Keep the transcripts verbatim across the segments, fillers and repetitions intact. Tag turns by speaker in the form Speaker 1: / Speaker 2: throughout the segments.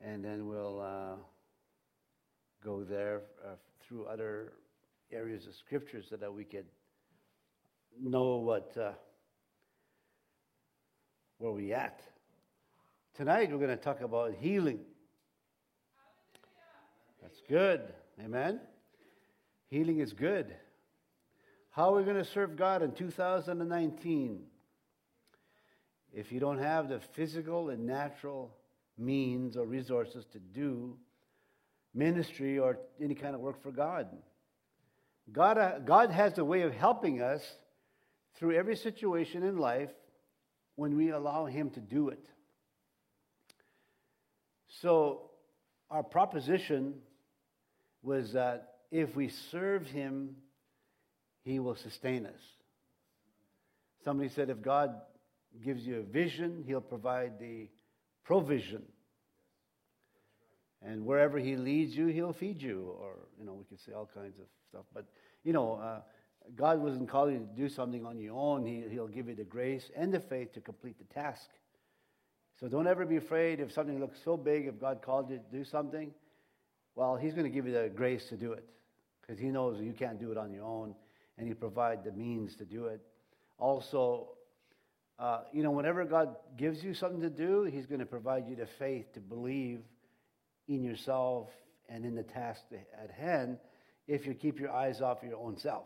Speaker 1: and then we'll uh, go there uh, through other areas of scriptures so that we could know what uh, where we at. Tonight we're going to talk about healing. That's good. Amen. Healing is good. How are we going to serve God in two thousand nineteen? If you don't have the physical and natural means or resources to do ministry or any kind of work for God. God, uh, God has a way of helping us through every situation in life when we allow Him to do it. So our proposition was that if we serve Him, He will sustain us. Somebody said if God gives you a vision, He'll provide the provision. And wherever He leads you, He'll feed you. Or, you know, we could say all kinds of stuff. But, you know, uh, God wasn't calling you to do something on your own. He, he'll give you the grace and the faith to complete the task. So don't ever be afraid if something looks so big, if God called you to do something, well, He's going to give you the grace to do it. Because He knows you can't do it on your own. And He provides the means to do it. Also, uh, you know, whenever God gives you something to do, He's going to provide you the faith to believe in yourself and in the task at hand if you keep your eyes off your own self.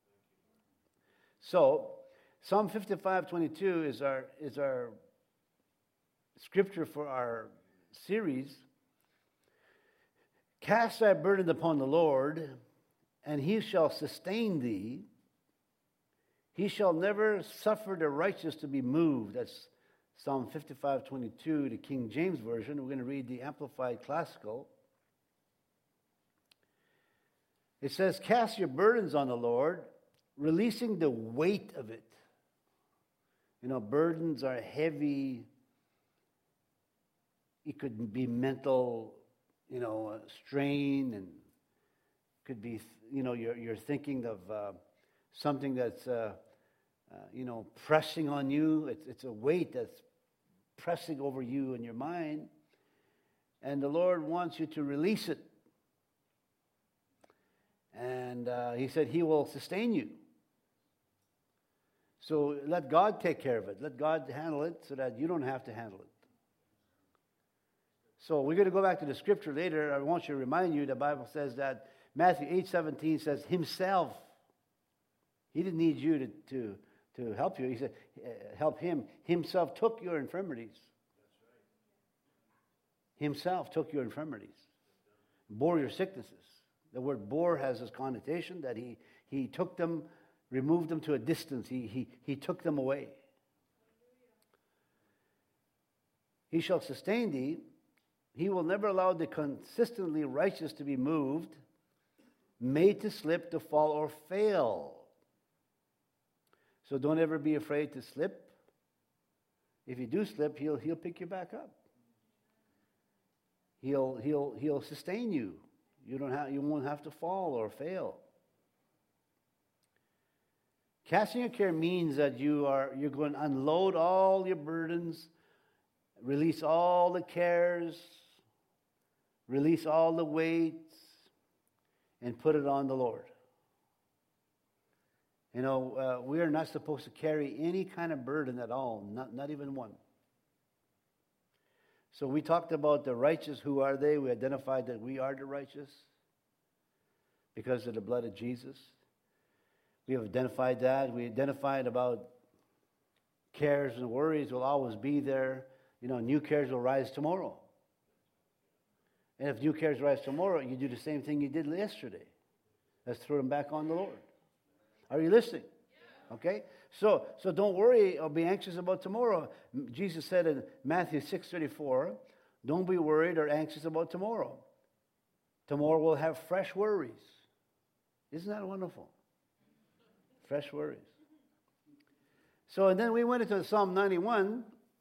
Speaker 1: So, Psalm fifty-five twenty-two is our is our scripture for our series. Cast thy burden upon the Lord, and He shall sustain thee. He shall never suffer the righteous to be moved. That's Psalm fifty-five twenty-two, the King James Version. We're going to read the Amplified Classical. It says, cast your burdens on the Lord, releasing the weight of it. You know, burdens are heavy. It could be mental, you know, uh, strain, and could be, you know, you're, you're thinking of uh, something that's, uh, uh, you know, pressing on you. It's, it's a weight that's pressing over you and your mind. And the Lord wants you to release it. And uh, He said He will sustain you. So let God take care of it. Let God handle it so that you don't have to handle it. So we're going to go back to the scripture later. I want you to remind you, the Bible says that Matthew eight seventeen says Himself. He didn't need you to, to, to help you. He said, help Him. Himself took your infirmities. Himself took your infirmities. Bore your sicknesses. The word bore has this connotation that he, he took them, removed them to a distance. He, he, he took them away. He shall sustain thee. He will never allow the consistently righteous to be moved, made to slip, to fall, or fail. So don't ever be afraid to slip. If you do slip, he'll, he'll pick you back up. He'll, he'll, he'll sustain you. You don't have, you won't have to fall or fail. Casting your care means that you are you're going to unload all your burdens, release all the cares, release all the weights, and put it on the Lord. You know, uh, we are not supposed to carry any kind of burden at all, not, not even one. So we talked about the righteous. Who are they? We identified that we are the righteous because of the blood of Jesus. We have identified that. We identified about cares and worries will always be there. You know, new cares will rise tomorrow. And if new cares rise tomorrow, you do the same thing you did yesterday. Let's throw them back on the Lord. Are you listening? Okay? So, so don't worry or be anxious about tomorrow. Jesus said in Matthew six thirty-four, don't be worried or anxious about tomorrow. Tomorrow will have fresh worries. Isn't that wonderful? Fresh worries. So, and then we went into Psalm ninety-one,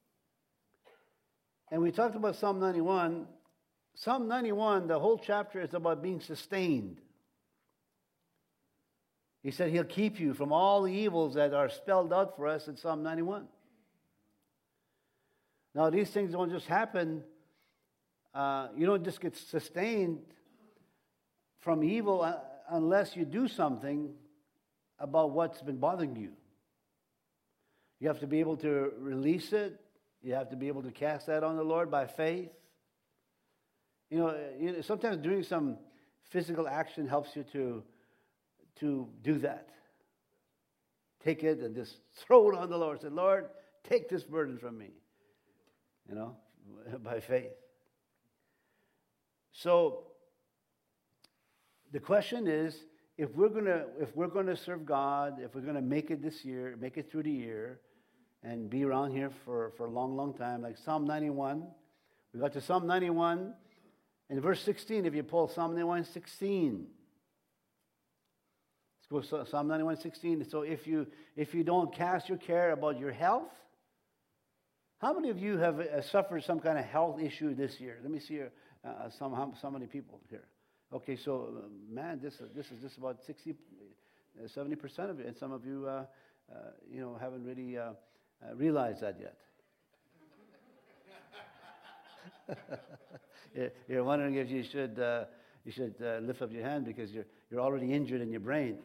Speaker 1: and we talked about Psalm ninety-one. Psalm ninety-one, the whole chapter is about being sustained. He said He'll keep you from all the evils that are spelled out for us in Psalm ninety-one. Now, these things don't just happen uh, you don't just get sustained from evil uh, unless you do something about what's been bothering you. You have to be able to release it. You have to be able to cast that on the Lord by faith. You know, you know sometimes doing some physical action helps you to, to do that. Take it and just throw it on the Lord. Say, Lord, take this burden from me. You know, by faith. So the question is, if we're gonna if we're gonna serve God, if we're gonna make it this year, make it through the year, and be around here for, for a long, long time, like Psalm ninety-one. We got to Psalm ninety-one, and verse sixteen, if you pull Psalm ninety-one, sixteen. Let's go to Psalm ninety-one, sixteen. So if you if you don't cast your care about your health, how many of you have uh, suffered some kind of health issue this year? Let me see here, uh, some how, so many people here. Okay, so uh, man, this this is just about sixty, seventy percent of it, and some of you, uh, uh, you know, haven't really uh, uh, realized that yet. you're, you're wondering if you should uh, you should uh, lift up your hand because you're you're already injured in your brain.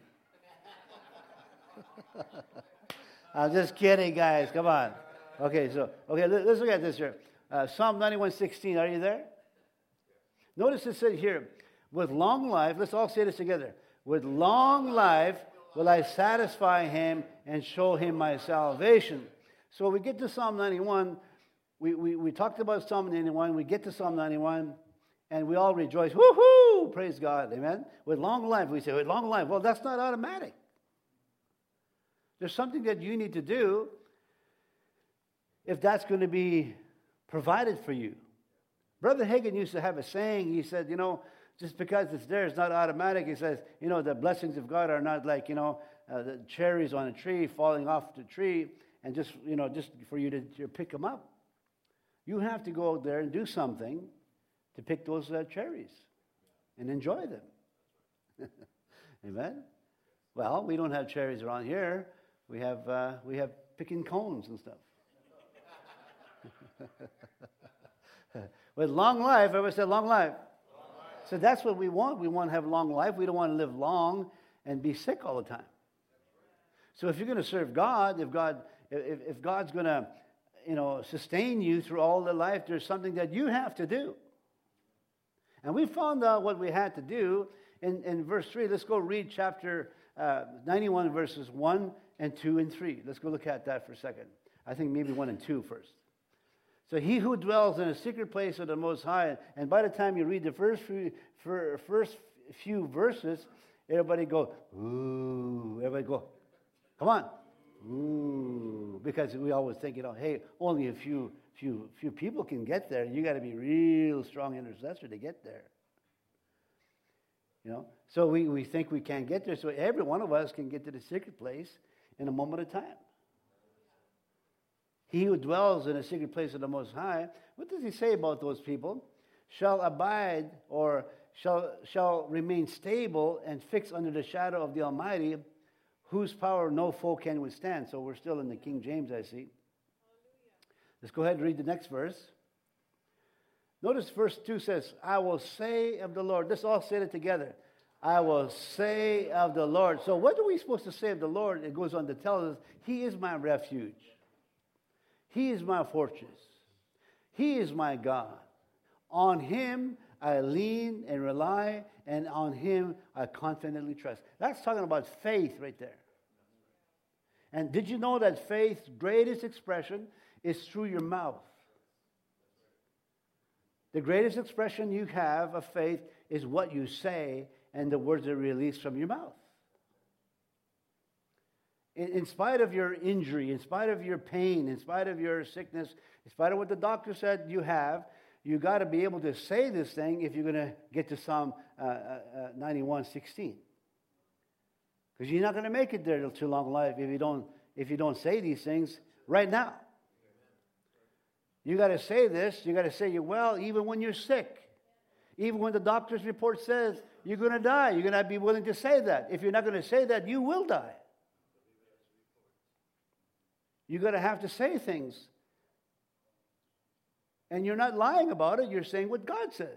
Speaker 1: I'm just kidding, guys. Come on. Okay, so okay, let, let's look at this here. Uh, Psalm ninety-one, sixteen. Are you there? Notice it said here. With long life, let's all say this together. With long life will I satisfy him and show him my salvation. So we get to Psalm ninety-one. We, we, we talked about Psalm ninety-one. We get to Psalm ninety-one, and we all rejoice. Woohoo! Praise God. Amen? With long life, we say, with long life. Well, that's not automatic. There's something that you need to do if that's going to be provided for you. Brother Hagin used to have a saying. He said, you know, just because it's there, it's not automatic. He says, you know, the blessings of God are not like, you know, uh, the cherries on a tree falling off the tree and just, you know, just for you to, to pick them up. You have to go out there and do something to pick those uh, cherries and enjoy them. Amen? Well, we don't have cherries around here. We have, uh, we have picking cones and stuff. With long life, everybody said long life. So that's what we want. We want to have long life. We don't want to live long and be sick all the time. So if you're going to serve God, if God, if, if God's going to, you know, sustain you through all the life, there's something that you have to do. And we found out what we had to do in, in verse three. Let's go read chapter uh, ninety-one, verses one and two and three. Let's go look at that for a second. I think maybe one and two first. So he who dwells in a secret place of the Most High, and by the time you read the first few, first few verses, everybody go, ooh, everybody go, come on, ooh, because we always think, you know, hey, only a few, few, few people can get there. You got to be a real strong intercessor to get there. You know, so we, we think we can't get there. So every one of us can get to the secret place in a moment of time. He who dwells in a secret place of the Most High, what does he say about those people? Shall abide or shall, shall remain stable and fixed under the shadow of the Almighty, whose power no foe can withstand. So we're still in the King James, I see. Let's go ahead and read the next verse. Notice verse two says, I will say of the Lord. Let's all say it together. I will say of the Lord. So what are we supposed to say of the Lord? It goes on to tell us, He is my refuge. He is my fortress. He is my God. On Him I lean and rely, and on Him I confidently trust. That's talking about faith right there. And did you know that faith's greatest expression is through your mouth? The greatest expression you have of faith is what you say and the words that are released from your mouth. In spite of your injury, in spite of your pain, in spite of your sickness, in spite of what the doctor said you have, you got to be able to say this thing if you're going to get to Psalm uh, uh, ninety-one sixteen. Because you're not going to make it there to long life if you don't if you don't say these things right now. You got to say this. You got to say you're well even when you're sick, even when the doctor's report says you're going to die. You're going to be willing to say that. If you're not going to say that, you will die. You're going to have to say things. And you're not lying about it. You're saying what God says.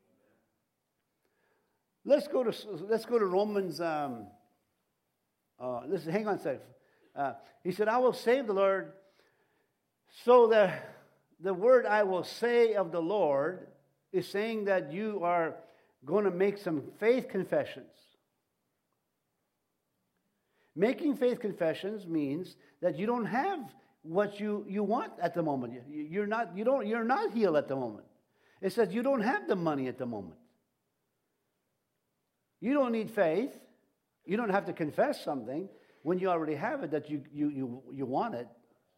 Speaker 1: Let's go to let's go to Romans. Um, uh, listen, hang on a second. Uh, he said, "I will save the Lord." So the the word "I will say" of the Lord is saying that you are going to make some faith confessions. Making faith confessions means that you don't have what you, you want at the moment. You, you're not you don't you're not healed at the moment. It says you don't have the money at the moment. You don't need faith. You don't have to confess something when you already have it that you you you, you want it.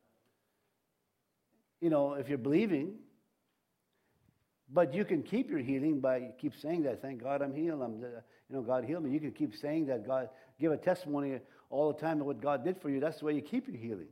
Speaker 1: You know, if you're believing. But you can keep your healing by keep saying that. Thank God I'm healed. I'm, you know, God healed me. You can keep saying that. God give a testimony all the time of what God did for you. That's the way you keep your healing.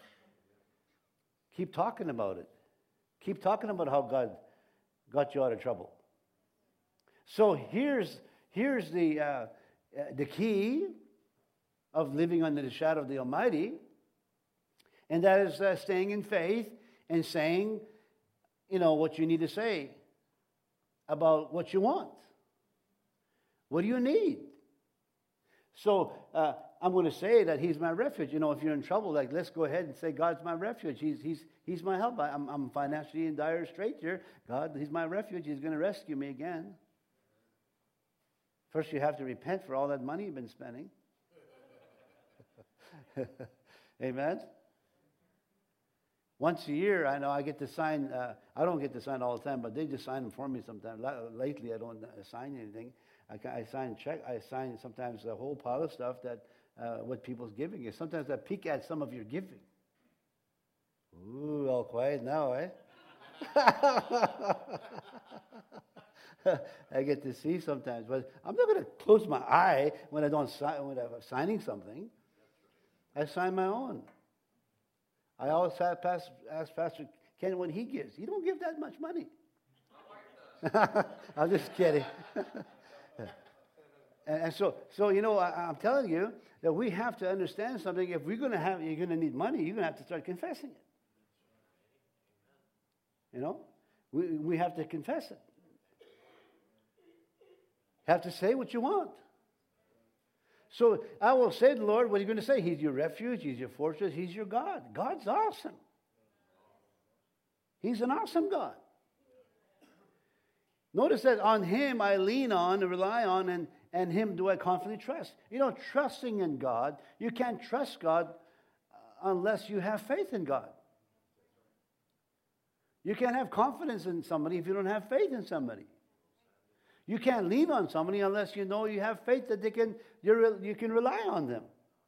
Speaker 1: Keep talking about it. Keep talking about how God got you out of trouble. So here's here's the uh, the key of living under the shadow of the Almighty, and that is uh, staying in faith and saying, you know, what you need to say about what you want. What do you need? So uh, I'm going to say that He's my refuge. You know, if you're in trouble, like, let's go ahead and say, God's my refuge. He's He's He's my help. I, I'm I'm financially in dire straits here. God, He's my refuge. He's going to rescue me again. First, you have to repent for all that money you've been spending. Amen. Once a year, I know I get to sign, uh, I don't get to sign all the time, but they just sign them for me sometimes. Lately, I don't sign anything. I, I sign check. I sign sometimes a whole pile of stuff that uh, what people's giving is. Sometimes I peek at some of your giving. Ooh, all quiet now, eh? I get to see sometimes, but I'm not going to close my eye when I don't sign when I'm signing something. I sign my own. I always have past, ask Pastor Ken what he gives. He don't give that much money. I'm just kidding. and, and so, so you know, I, I'm telling you that we have to understand something. If we're going to have, you're going to need money. You're going to have to start confessing it. You know, we we have to confess it. Have to say what you want. So I will say to the Lord, what are you going to say? He's your refuge. He's your fortress. He's your God. God's awesome. He's an awesome God. Notice that on Him I lean on and rely on, and, and Him do I confidently trust. You know, trusting in God, you can't trust God unless you have faith in God. You can't have confidence in somebody if you don't have faith in somebody. You can't lean on somebody unless you know you have faith that they can you're, you can rely on them.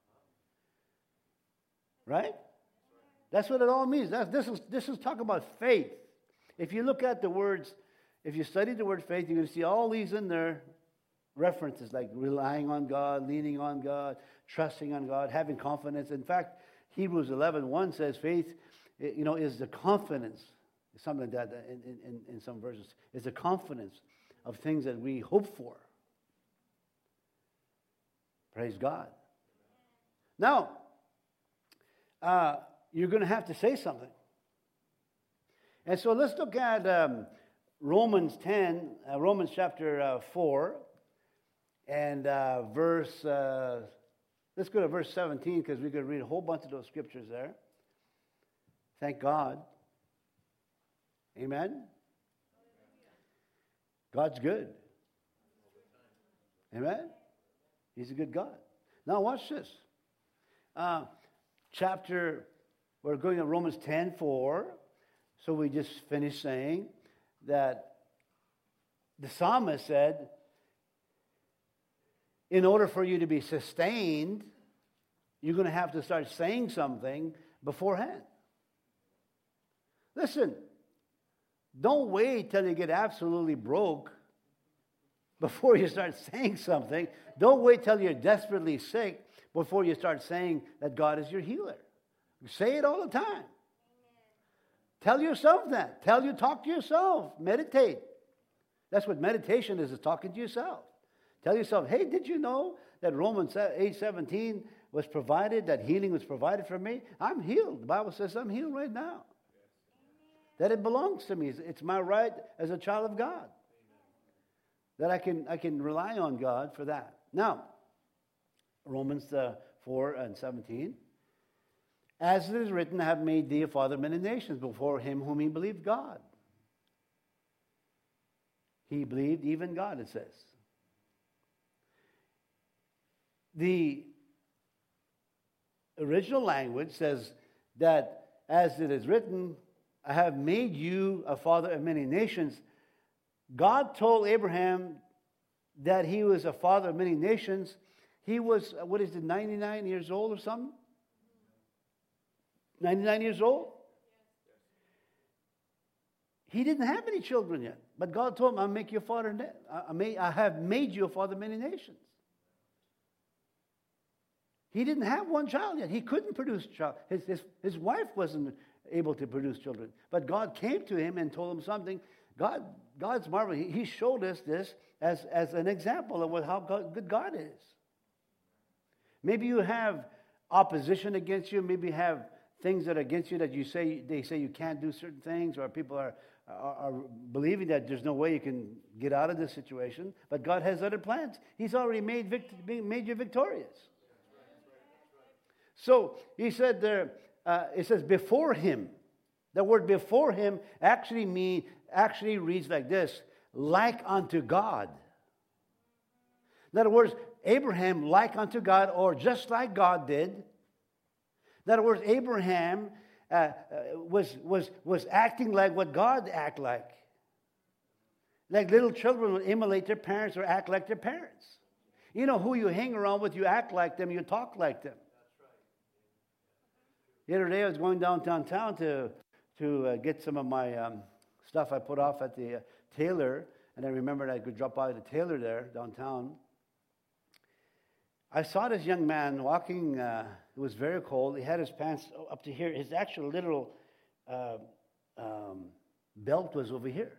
Speaker 1: Right? That's what it all means. That's, this is this is talking about faith. If you look at the words, if you study the word faith, you're going to see all these in there references like relying on God, leaning on God, trusting on God, having confidence. In fact, Hebrews eleven one says faith, you know, is the confidence, something like that in, in, in some verses, is the confidence of things that we hope for. Praise God. Now, uh, you're going to have to say something. And so let's look at um, Romans ten, uh, Romans chapter uh, four, and uh, verse, uh, let's go to verse seventeen because we could read a whole bunch of those scriptures there. Thank God. Amen. God's good. Amen? He's a good God. Now watch this. Uh, chapter, we're going to Romans ten four. So we just finished saying that the psalmist said, in order for you to be sustained, you're going to have to start saying something beforehand. Listen. Don't wait till you get absolutely broke before you start saying something. Don't wait till you're desperately sick before you start saying that God is your healer. Say it all the time. Amen. Tell yourself that. Tell you, talk to yourself. Meditate. That's what meditation is, is talking to yourself. Tell yourself, hey, did you know that Romans eight seventeen was provided, that healing was provided for me? I'm healed. The Bible says I'm healed right now. that it belongs to me. It's, it's my right as a child of God. That I can I can rely on God for that. Now, Romans uh, four and seventeen. As it is written, I have made thee a father of many nations before him whom he believed God. He believed even God, it says. The original language says that as it is written, I have made you a father of many nations. God told Abraham that he was a father of many nations. He was, what is it, ninety-nine years old or something? ninety-nine years old? He didn't have any children yet. But God told him, I'll make you a father. I, may, I have made you a father of many nations. He didn't have one child yet. He couldn't produce a child. His, his, his wife wasn't able to produce children. But God came to him and told him something. God, God's marvelous. He, he showed us this as, as an example of what, how God, good God is. Maybe you have opposition against you. Maybe you have things that are against you that you say, they say you can't do certain things, or people are, are, are believing that there's no way you can get out of this situation. But God has other plans. He's already made, vict- made you victorious. So he said there, uh, it says before him. The word before him actually mean, actually reads like this, like unto God. In other words, Abraham like unto God, or just like God did. In other words, Abraham uh, uh, was, was, was acting like what God acted like. Like little children will emulate their parents or act like their parents. You know, who you hang around with, you act like them, you talk like them. The other day I was going downtown town to, to uh, get some of my um, stuff I put off at the uh, tailor, and I remembered I could drop by the tailor there downtown. I saw this young man walking. Uh, it was very cold. He had his pants up to here. His actual literal uh, um, belt was over here.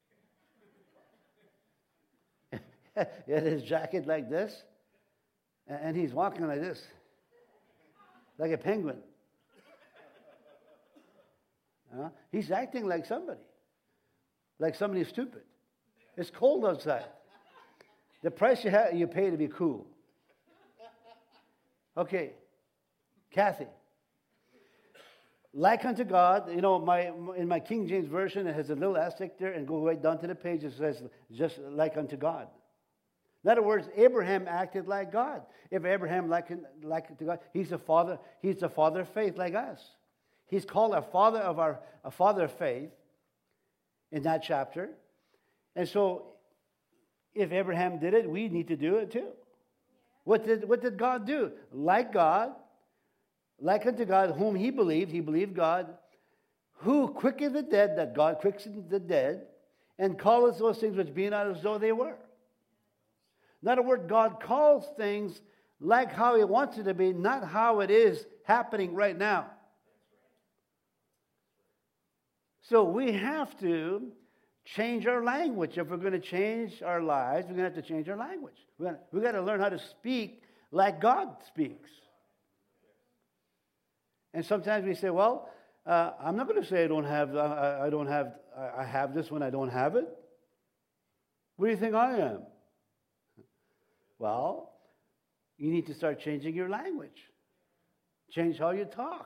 Speaker 1: He had his jacket like this, and he's walking like this, like a penguin. Uh, he's acting like somebody, like somebody stupid. It's cold outside. The price you have, you pay to be cool. Okay, Kathy. Like unto God, you know, my in my King James Version, it has a little asterisk there, and go right down to the page, it says, just like unto God. In other words, Abraham acted like God. If Abraham like, like unto God, he's a father, he's the father of faith like us. He's called a father of our a father of faith in that chapter. And so, if Abraham did it, we need to do it too. What did, what did God do? Like God, like unto God, whom he believed, he believed God, who quickened the dead, that God quickened the dead, and calleth those things which be not as though they were. In other words, God calls things like how he wants it to be, not how it is happening right now. So we have to change our language. If we're going to change our lives, we're going to have to change our language. We've got, we've got to learn how to speak like God speaks. And sometimes we say, well, uh, I'm not going to say I don't have, uh, I don't have, I have this when I don't have it. What do you think I am? Well, you need to start changing your language. Change how you talk.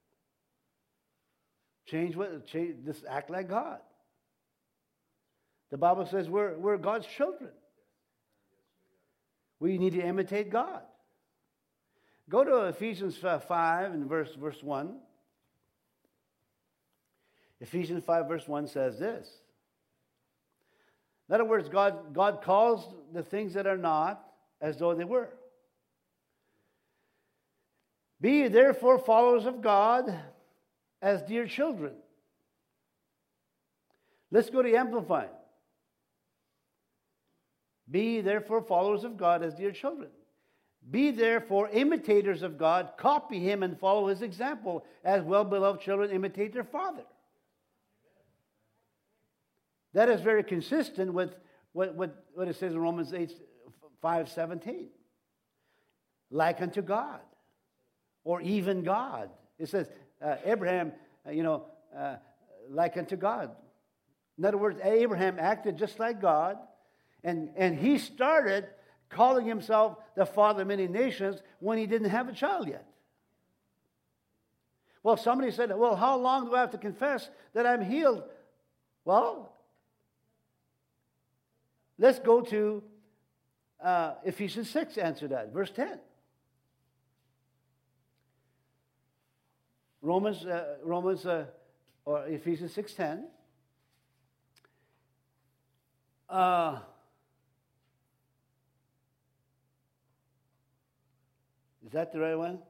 Speaker 1: Change what, change, just act like God. The Bible says we're, we're God's children. We need to imitate God. Go to Ephesians five and verse, verse one. Ephesians five verse one says this. In other words, God, God calls the things that are not as though they were. Be ye therefore followers of God as dear children. Let's go to Amplified. Be therefore followers of God as dear children. Be therefore imitators of God. Copy him and follow his example, as well-beloved children imitate their father. That is very consistent with what, what, what it says in Romans eight, five seventeen. Like unto God, or even God. It says, uh, Abraham, uh, you know, uh, like unto God. In other words, Abraham acted just like God, and, and he started calling himself the father of many nations when he didn't have a child yet. Well, somebody said, well, how long do I have to confess that I'm healed? Well, let's go to uh, Ephesians six, answer that, verse ten. Romans, uh, Romans, uh, or Ephesians six ten. Uh, is that the right one?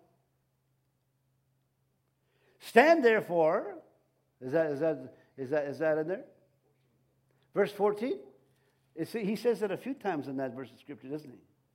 Speaker 1: Stand therefore. Is that is that is that is that in there? Verse fourteen. It's, he says it a few times in that verse of scripture, doesn't he?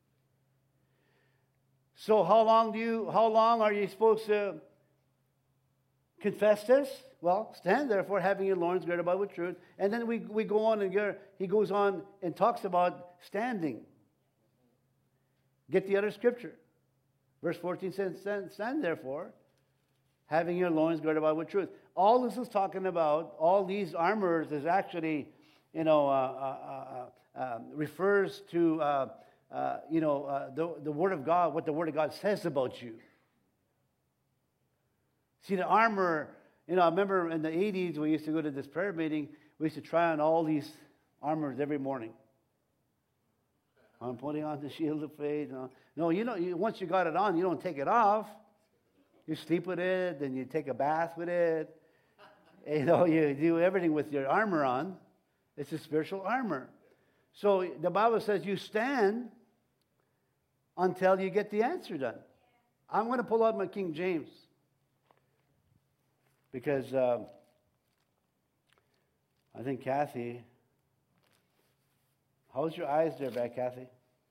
Speaker 1: So how long do you? How long are you supposed to confess this? Well, stand therefore, having your loins girded about with truth. And then we, we go on and get, he goes on and talks about standing. Get the other scripture. Verse fourteen says, stand, stand therefore, having your loins girded about with truth. All this is talking about, all these armors is actually, you know, uh, uh, uh, uh, refers to, uh, uh, you know, uh, the, the Word of God, what the Word of God says about you. See, the armor, you know, I remember in the eighties, we used to go to this prayer meeting, we used to try on all these armors every morning. I'm putting on the shield of faith. No, you know, you, once you got it on, you don't take it off. You sleep with it, then you take a bath with it. You know, you do everything with your armor on. It's a spiritual armor. So the Bible says you stand until you get the answer done. I'm going to pull out my King James. Because um, I think Kathy, how's your eyes there back, Kathy?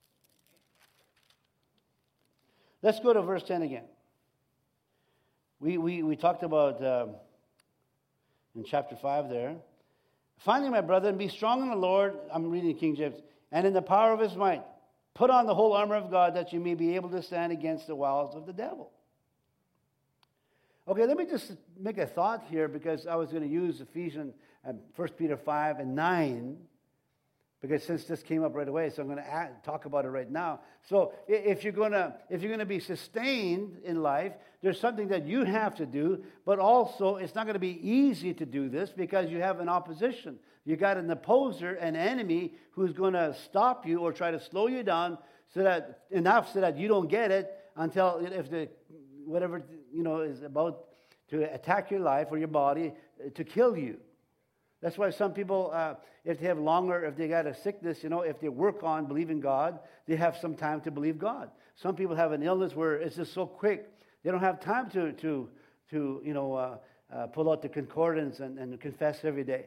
Speaker 1: Let's go to verse ten again. We we, we talked about um, in chapter five there. Finally, my brethren, be strong in the Lord. I'm reading King James. And in the power of his might, put on the whole armor of God that you may be able to stand against the wiles of the devil. Okay, let me just make a thought here, because I was going to use Ephesians, uh, First Peter five and nine, because since this came up right away, so I'm going to add, talk about it right now. So if you're going to if you're going to be sustained in life, there's something that you have to do, but also it's not going to be easy to do this because you have an opposition. You got an opposer, an enemy who's going to stop you or try to slow you down so that enough so that you don't get it until if the whatever, you know, is about to attack your life or your body, to kill you. That's why some people, uh, if they have longer, if they got a sickness, you know, if they work on believing God, they have some time to believe God. Some people have an illness where it's just so quick, they don't have time to, to, to you know, uh, uh, pull out the concordance and, and confess every day.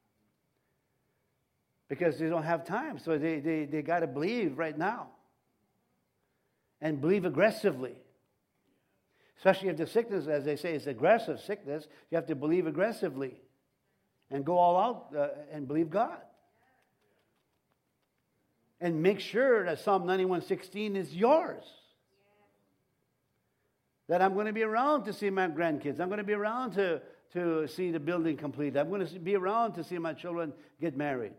Speaker 1: Because they don't have time, so they, they, they got to believe right now. And believe aggressively. Especially if the sickness, as they say, is aggressive sickness, you have to believe aggressively and go all out uh, and believe God. And make sure that Psalm ninety-one sixteen is yours. That I'm going to be around to see my grandkids. I'm going to be around to, to see the building complete. I'm going to be around to see my children get married.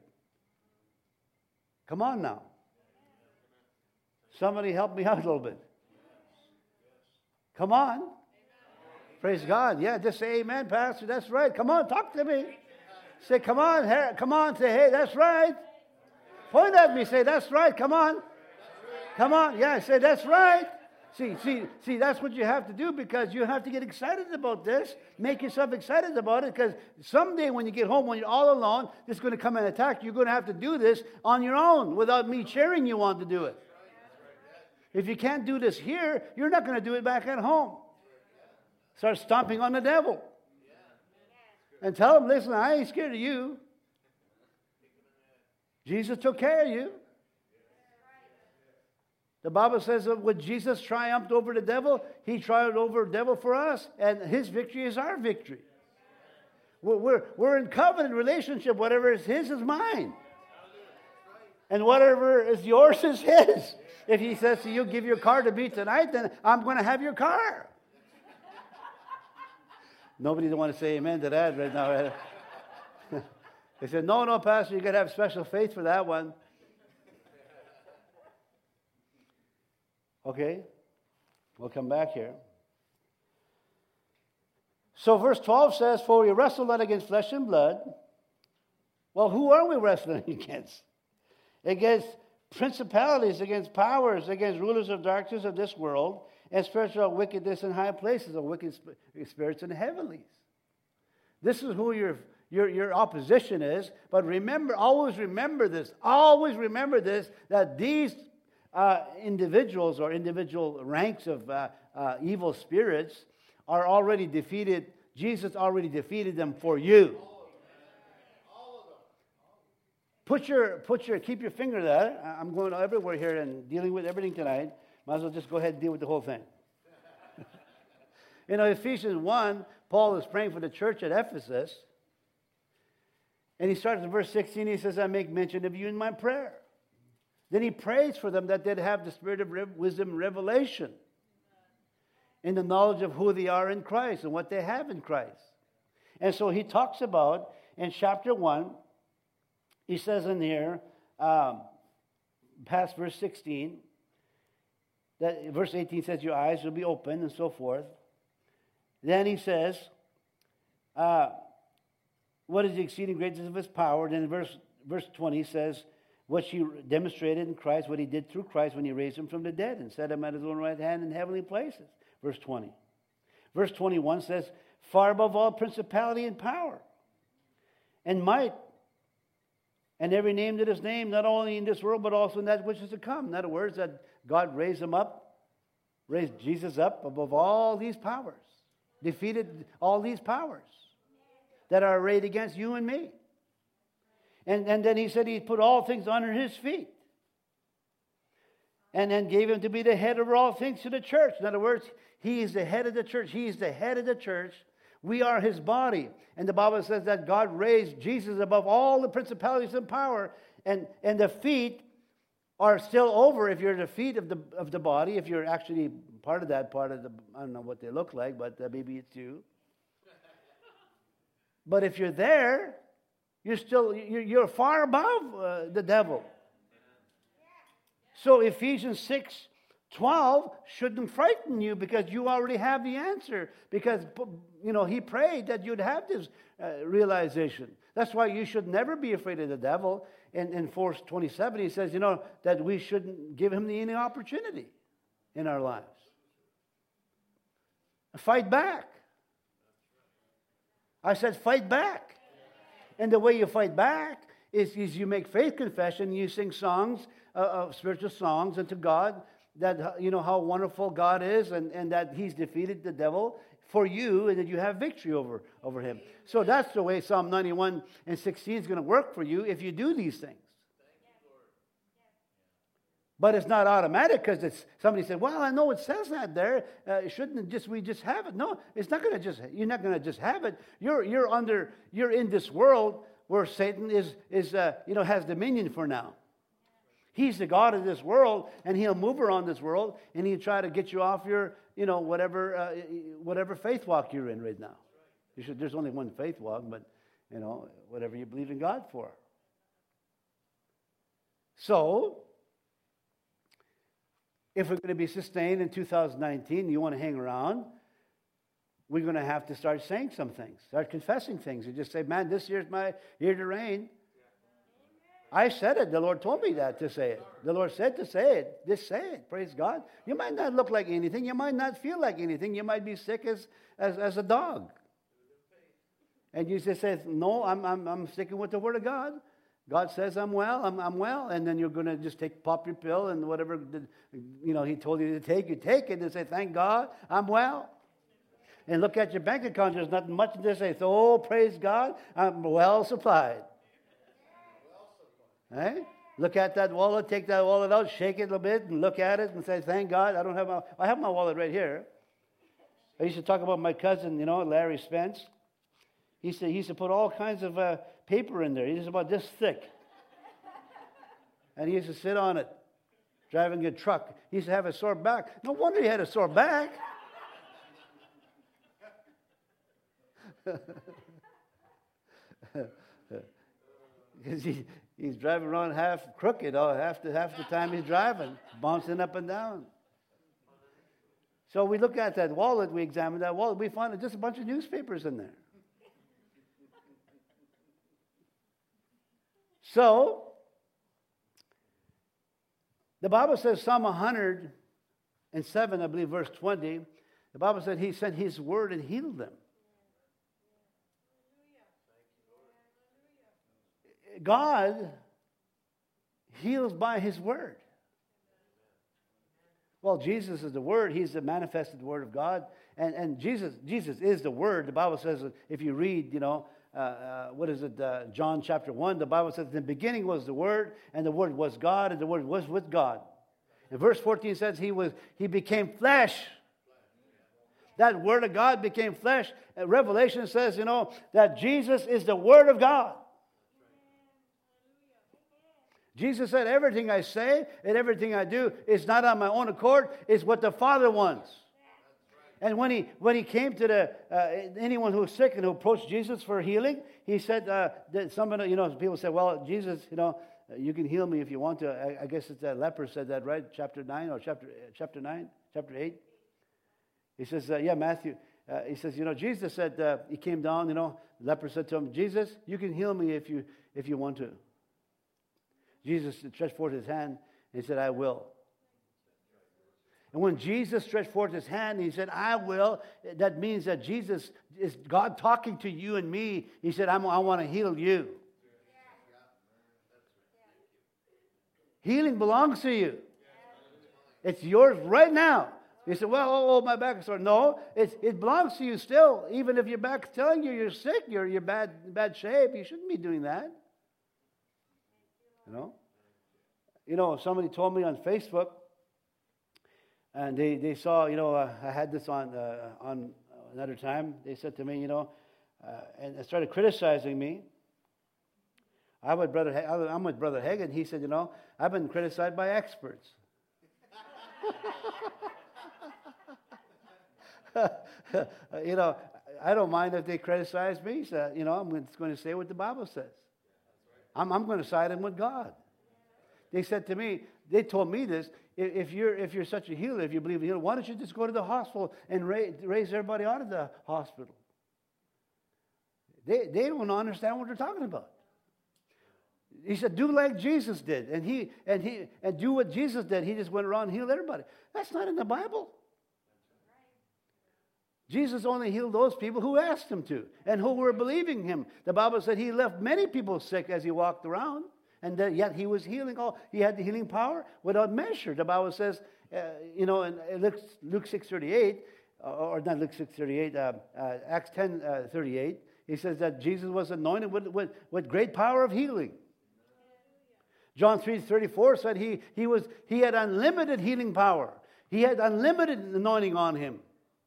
Speaker 1: Come on now. Somebody help me out a little bit. Come on. Amen. Praise God. Yeah, just say amen, Pastor. That's right. Come on, talk to me. Say, come on, come on. Say, hey, that's right. Point at me. Say, that's right. Come on. Come on. Yeah, say, that's right. See, see, see, that's what you have to do, because you have to get excited about this. Make yourself excited about it, because someday when you get home, when you're all alone, this is going to come and attack you. You're going to have to do this on your own without me cheering you on to do it. If you can't do this here, you're not going to do it back at home. Start stomping on the devil. And tell him, listen, I ain't scared of you. Jesus took care of you. The Bible says that when Jesus triumphed over the devil, he triumphed over the devil for us. And his victory is our victory. We're, we're, we're in covenant relationship. Whatever is his is mine. And whatever is yours is his. If he says to you, give your car to me tonight, then I'm going to have your car. Nobody want to say amen to that right now. Right? They said, no, no, Pastor, you got to have special faith for that one. Okay, we'll come back here. So verse twelve says, for we wrestle not against flesh and blood. Well, who are we wrestling against? Against principalities, against powers, against rulers of darkness of this world, and spiritual wickedness in high places, or wicked spirits in the heavenlies. This is who your, your, your opposition is. But remember, always remember this, always remember this, that these uh, individuals or individual ranks of uh, uh, evil spirits are already defeated. Jesus already defeated them for you. Put your, put your, keep your finger there. I'm going everywhere here and dealing with everything tonight. Might as well just go ahead and deal with the whole thing. You know, Ephesians one, Paul is praying for the church at Ephesus. And he starts in verse sixteen. He says, I make mention of you in my prayer. Then he prays for them that they'd have the spirit of wisdom and revelation in the knowledge of who they are in Christ and what they have in Christ. And so he talks about, in chapter one, he says in here, um, past verse sixteen, that verse eighteen says, your eyes will be open and so forth. Then he says, uh, what is the exceeding greatness of his power? Then verse, verse twenty says, what he demonstrated in Christ, what he did through Christ when he raised him from the dead and set him at his own right hand in heavenly places. Verse twenty. Verse twenty-one says, far above all principality and power and might, and every name that is named, not only in this world, but also in that which is to come. In other words, that God raised him up, raised Jesus up above all these powers, defeated all these powers that are arrayed against you and me. And, and then he said he put all things under his feet. And then gave him to be the head over all things to the church. In other words, he is the head of the church. He is the head of the church. We are his body. And the Bible says that God raised Jesus above all the principalities and power. And, and the feet are still over if you're the feet of the, of the body. If you're actually part of that part of the, I don't know what they look like, but uh, maybe it's you. But if you're there, you're still, you're, you're far above uh, the devil. So Ephesians six twelve shouldn't frighten you because you already have the answer. Because, you know, he prayed that you'd have this uh, realization. That's why you should never be afraid of the devil. In, in four twenty-seven, he says, you know, that we shouldn't give him any opportunity in our lives. Fight back. I said fight back. And the way you fight back is, is you make faith confession, you sing songs, uh, uh, spiritual songs unto God, that you know how wonderful God is and, and that he's defeated the devil for you and that you have victory over, over him. So that's the way Psalm ninety-one and sixteen is going to work for you if you do these things. But it's not automatic because it's somebody said, well, I know it says that there. Uh, shouldn't just we just have it? No, it's not going to just, you're not going to just have it. You're you're under, you're in this world where Satan is, is uh, you know, has dominion for now. He's the God of this world, and he'll move around this world, and he'll try to get you off your, you know, whatever uh, whatever faith walk you're in right now. You should, there's only one faith walk, but, you know, whatever you believe in God for. So, if we're going to be sustained in two thousand nineteen, you want to hang around, we're going to have to start saying some things, start confessing things, and just say, man, this year's my year to reign. I said it. The Lord told me that to say it. The Lord said to say it. Just say it. Praise God. You might not look like anything. You might not feel like anything. You might be sick as, as, as a dog. And you just say, no, I'm, I'm, I'm sticking with the Word of God. God says I'm well, I'm, I'm well. And then you're going to just take, pop your pill and whatever, you know, he told you to take, you take it and say, thank God, I'm well. And look at your bank account. There's nothing much to say. So, oh, praise God, I'm well supplied. Right? Look at that wallet, take that wallet out, shake it a little bit, and look at it and say, thank God, I don't have my, I have my wallet right here. I used to talk about my cousin, you know, Larry Spence. He used to, he used to put all kinds of uh, paper in there. He was about this thick. And he used to sit on it, driving a truck. He used to have a sore back. No wonder he had a sore back. Because he, he's driving around half crooked all half the half the time he's driving, bouncing up and down. So we look at that wallet, we examine that wallet, we find just a bunch of newspapers in there. So the Bible says, Psalm one hundred seven, I believe, verse twenty, the Bible said he sent his word and healed them. God heals by his word. Well, Jesus is the word. He's the manifested word of God. And, and Jesus, Jesus is the word. The Bible says, if you read, you know, uh, uh, what is it, uh, John chapter one, the Bible says, in the beginning was the word, and the word was God, and the word was with God. And verse fourteen says he was he became flesh. That word of God became flesh. And Revelation says, you know, that Jesus is the word of God. Jesus said, everything I say and everything I do is not on my own accord. It's what the Father wants. And when he when he came to the uh, anyone who was sick and who approached Jesus for healing, he said, uh, that somebody, you know, people said, well, Jesus, you know, you can heal me if you want to. I, I guess it's that leper said that, right? Chapter nine or chapter chapter nine, chapter eight. He says, uh, yeah, Matthew. Uh, he says, you know, Jesus said uh, he came down. You know, the leper said to him, Jesus, you can heal me if you if you want to. Jesus stretched forth his hand and he said, I will. And when Jesus stretched forth his hand and he said, I will, that means that Jesus is God talking to you and me. He said, I'm, I want to heal you. Healing belongs to you. It's yours right now. You say, well, oh, oh, my back is sore. No, it, it belongs to you still. Even if your back's telling you you're sick, you're in bad, bad shape, you shouldn't be doing that. You know? You know, somebody told me on Facebook, and they, they saw, you know, uh, I had this on uh, on another time. They said to me, you know, uh, and started criticizing me. I would brother, I'm with Brother Hagin. He said, you know, I've been criticized by experts. You know, I don't mind if they criticize me. So, you know, I'm going to say what the Bible says. I'm, I'm going to side in with God. They said to me, they told me this, if you're if you're such a healer, if you believe in healing, why don't you just go to the hospital and raise, raise everybody out of the hospital? They, they don't understand what they're talking about. He said, do like Jesus did. And he and he and do what Jesus did. He just went around and healed everybody. That's not in the Bible. Jesus only healed those people who asked him to and who were believing him. The Bible said he left many people sick as he walked around, and that yet he was healing all. He had the healing power without measure. The Bible says, uh, you know, in Luke, Luke six thirty-eight, or not Luke six thirty-eight, uh, uh, Acts ten thirty-eight, he says that Jesus was anointed with, with, with great power of healing. John three thirty-four said he, he, was, he had unlimited healing power. He had unlimited anointing on him.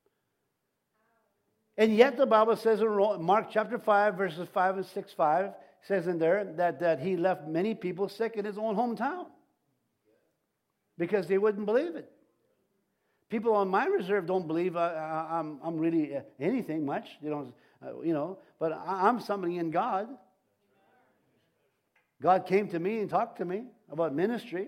Speaker 1: And yet the Bible says in Mark chapter five, verses five and six, five, says in there that, that he left many people sick in his own hometown because they wouldn't believe it. People on my reserve don't believe I, I, I'm, I'm really anything much, you know, uh, you know, but I, I'm somebody in God. God came to me and talked to me about ministry.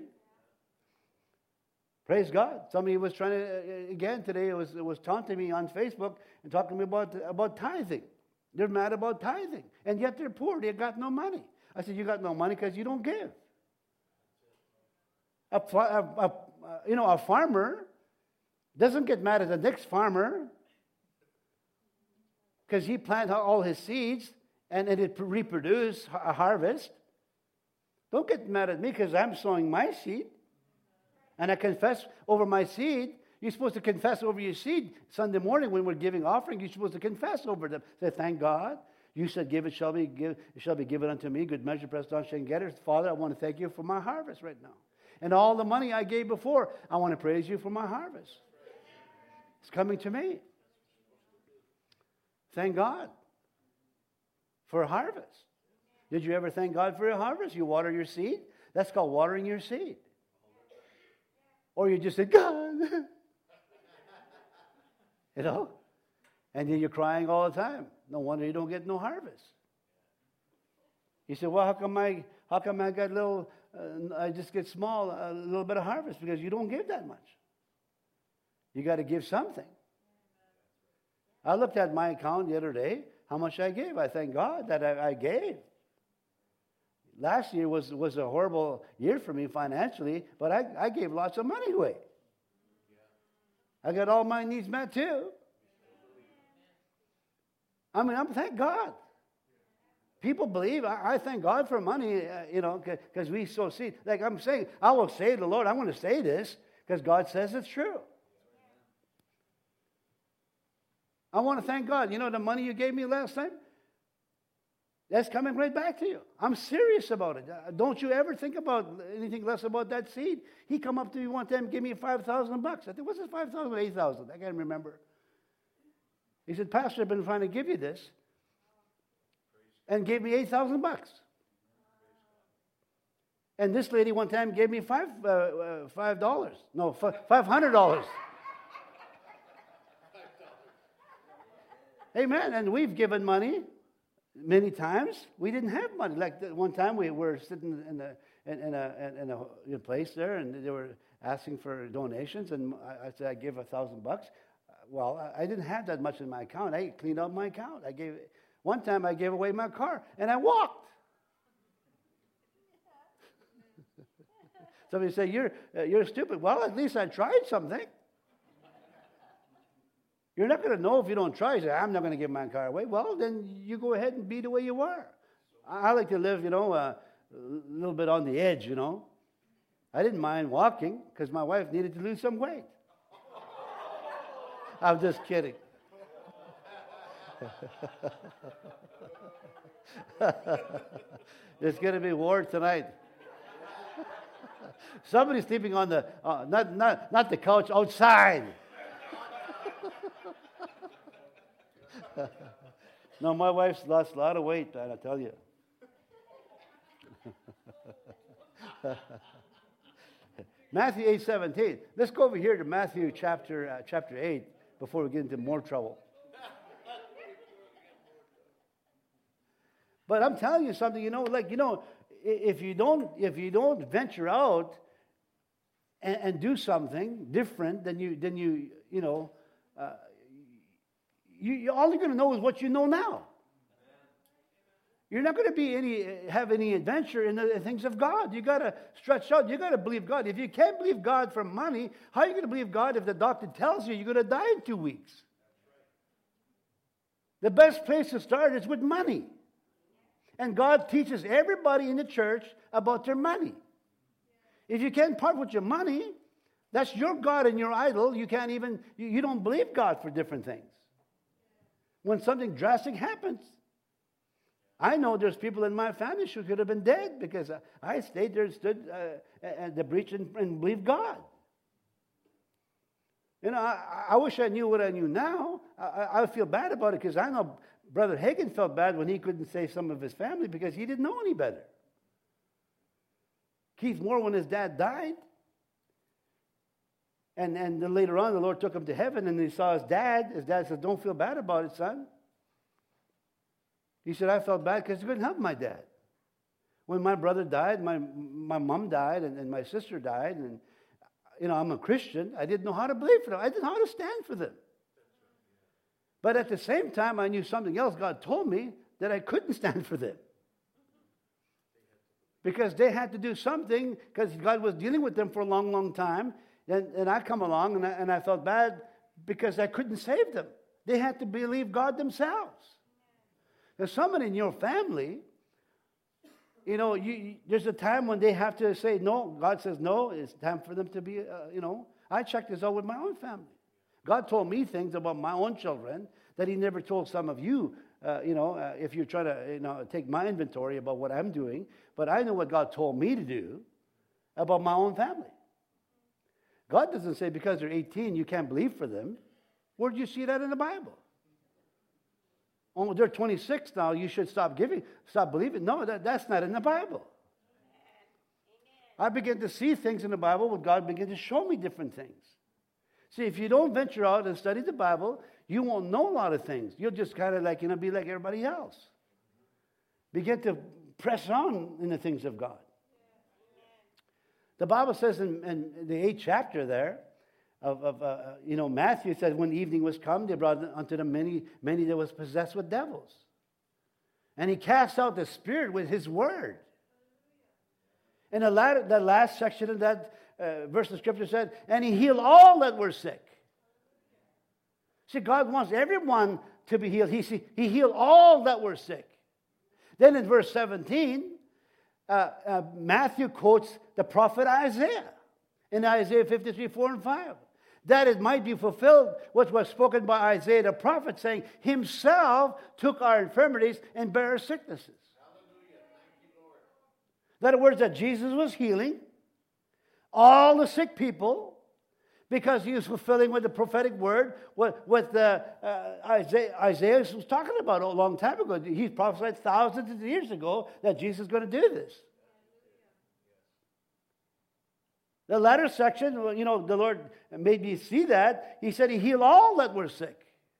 Speaker 1: Praise God. Somebody was trying to, again today, it was, it was taunting me on Facebook and talking to me about, about tithing. They're mad about tithing. And yet they're poor. They got no money. I said, you got no money because you don't give. A, a, a, you know, a farmer doesn't get mad at the next farmer because he planted all his seeds and, and it reproduced a harvest. Don't get mad at me because I'm sowing my seed. And I confess over my seed. You're supposed to confess over your seed. Sunday morning when we're giving offering, you're supposed to confess over them. Say, thank God. You said, give it shall be give, it shall be given unto me. Good measure, pressed down, shaken together. Father, I want to thank you for my harvest right now. And all the money I gave before, I want to praise you for my harvest. It's coming to me. Thank God for a harvest. Did you ever thank God for a harvest? You water your seed? That's called watering your seed. Or you just say, God. You know? And then you're crying all the time. No wonder you don't get no harvest. He said, well, how come I, how come I got little, uh, I just get small, a little bit of harvest? Because you don't give that much. You got to give something. I looked at my account the other day, how much I gave. I thank God that I, I gave. Last year was, was a horrible year for me financially, but I, I gave lots of money away. I got all my needs met too. I mean, I'm thank God. People believe. I, I thank God for money, uh, you know, because we sow seed. Like I'm saying, I will say to the Lord, I want to say this because God says it's true. I want to thank God. You know the money you gave me last time? That's coming right back to you. I'm serious about it. Don't you ever think about anything less about that seed. He come up to me one time and gave me five thousand bucks. I think, what's this five thousand or eight thousand? I can't remember. He said, Pastor, I've been trying to give you this. And gave me eight thousand bucks. And this lady one time gave me five, uh, uh, five dollars. No, five hundred dollars. Amen. And we've given money many times. We didn't have money. Like the, one time we were sitting in a in, in a in a, in a place there, and they were asking for donations, and I, I said I give a thousand bucks. Well, I, I didn't have that much in my account. I cleaned out my account. I gave one time I gave away my car, and I walked. Somebody say you're uh, you're stupid. Well, at least I tried something. You're not going to know if you don't try. You say, I'm not going to give my car away. Well, then you go ahead and be the way you are. I like to live, you know, uh, a little bit on the edge, you know. I didn't mind walking because my wife needed to lose some weight. I'm just kidding. There's going to be war tonight. Somebody's sleeping on the, uh, not, not, not the couch, outside. No, my wife's lost a lot of weight, I tell you. Matthew eight seventeen. Let's go over here to Matthew chapter uh, chapter eight before we get into more trouble. But I'm telling you something. You know, like you know, if you don't if you don't venture out and, and do something different than you than you you know. Uh, You, you, all you're going to know is what you know now. You're not going to be any have any adventure in the things of God. You got to stretch out. You got to believe God. If you can't believe God for money, how are you going to believe God if the doctor tells you you're going to die in two weeks? The best place to start is with money. And God teaches everybody in the church about their money. If you can't part with your money, that's your God and your idol. You can't even you, you don't believe God for different things. When something drastic happens. I know there's people in my family who could have been dead because I stayed there and stood uh, at the breach and, and believed God. You know, I, I wish I knew what I knew now. I, I feel bad about it because I know Brother Hagin felt bad when he couldn't save some of his family because he didn't know any better. Keith Moore, when his dad died, And and then later on, the Lord took him to heaven, and he saw his dad. His dad said, "Don't feel bad about it, son." He said, "I felt bad because I couldn't help my dad. When my brother died, my my mom died, and, and my sister died, and you know I'm a Christian. I didn't know how to believe for them. I didn't know how to stand for them. But at the same time, I knew something else. God told me that I couldn't stand for them." Because they had to do something, because God was dealing with them for a long, long time. And, and I come along, and I, and I felt bad because I couldn't save them. They had to believe God themselves. There's someone in your family, you know, you, you, there's a time when they have to say no. God says no. It's time for them to be, uh, you know. I checked this out with my own family. God told me things about my own children that He never told some of you. Uh, you know, uh, if you're trying to, you know, take my inventory about what I'm doing, but I know what God told me to do about my own family. God doesn't say because they're eighteen you can't believe for them. Where do you see that in the Bible? Oh, they're twenty-six now. You should stop giving, stop believing. No, that, that's not in the Bible. I begin to see things in the Bible when God began to show me different things. See, if you don't venture out and study the Bible, you won't know a lot of things. You'll just kind of like, you know, be like everybody else. Begin to press on in the things of God. The Bible says in, in the eighth chapter there, of, of uh, you know, Matthew said, when evening was come, they brought unto them many, many that was possessed with devils. And he cast out the spirit with his word. And the, latter, the last section of that uh, verse of Scripture said, and he healed all that were sick. See, God wants everyone to be healed. He, he healed all that were sick. Then in verse seventeen, uh, uh, Matthew quotes the prophet Isaiah in Isaiah fifty-three, four and five. That it might be fulfilled what was spoken by Isaiah the prophet, saying, himself took our infirmities and bare our sicknesses. In other words, that Jesus was healing all the sick people because he was fulfilling with the prophetic word what, what the, uh, Isaiah, Isaiah was talking about a long time ago. He prophesied thousands of years ago that Jesus is going to do this. The latter section, you know, the Lord made me see that. He said he healed all that were sick.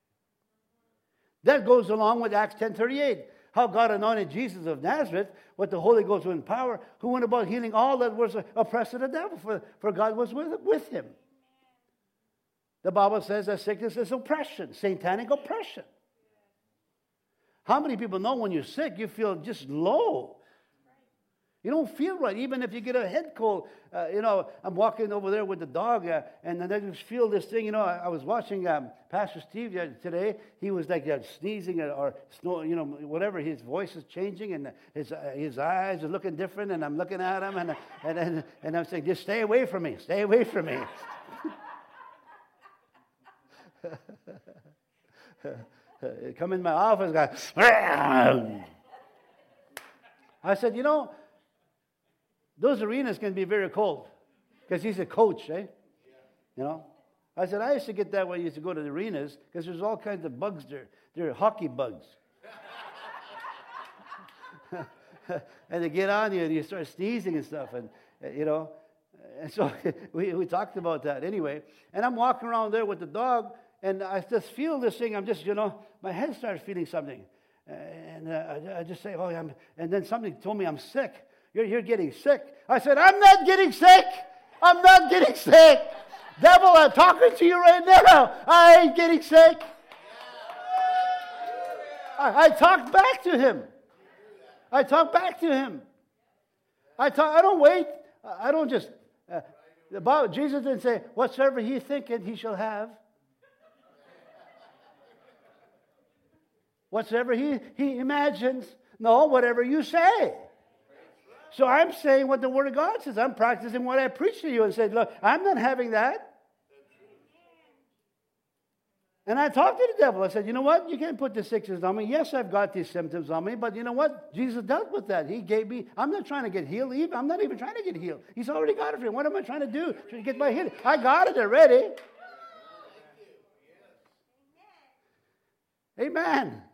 Speaker 1: That goes along with Acts ten thirty-eight. How God anointed Jesus of Nazareth with the Holy Ghost in power, who went about healing all that was oppressed of the devil, for, for God was with, with him. The Bible says that sickness is oppression, satanic oppression. How many people know when you're sick, you feel just low? You don't feel right, even if you get a head cold. Uh, you know, I'm walking over there with the dog, uh, and then I just feel this thing. You know, I, I was watching um, Pastor Steve today. He was like uh, sneezing or, or snow, you know, whatever. His voice is changing, and his uh, his eyes are looking different. And I'm looking at him, and and and, and I'm saying, just stay away from me. Stay away from me. Come in my office, guy. I said, you know, those arenas can be very cold because he's a coach, eh? You know, I said I used to get that when I used to go to the arenas because there's all kinds of bugs there. They're hockey bugs, and they get on you and you start sneezing and stuff, and you know, and so we we talked about that anyway. And I'm walking around there with the dog, and I just feel this thing. I'm just, you know, my head starts feeling something. And uh, I just say, oh, I'm, and then somebody told me I'm sick. You're, you're getting sick. I said, I'm not getting sick. I'm not getting sick. Devil, I'm talking to you right now. I ain't getting sick. I, I talked back to him. I talked back to him. I talk, I don't wait. I don't just, uh, about, Jesus didn't say, whatsoever he thinketh, he shall have. Whatsoever he, he imagines. No, whatever you say. So I'm saying what the Word of God says. I'm practicing what I preach to you and said, look, I'm not having that. And I talked to the devil. I said, you know what? You can't put the sickness on me. Yes, I've got these symptoms on me, but you know what? Jesus dealt with that. He gave me, I'm not trying to get healed. I'm not even trying to get healed. He's already got it for me. What am I trying to do? Trying to get my healing. I got it already. Amen.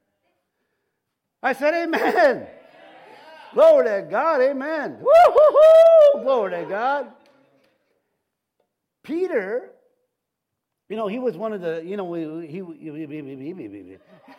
Speaker 1: I said amen. Yeah. Glory to God, amen. Woo-hoo-hoo! Glory to God. Peter, you know, he was one of the, you know, he, he, he, he,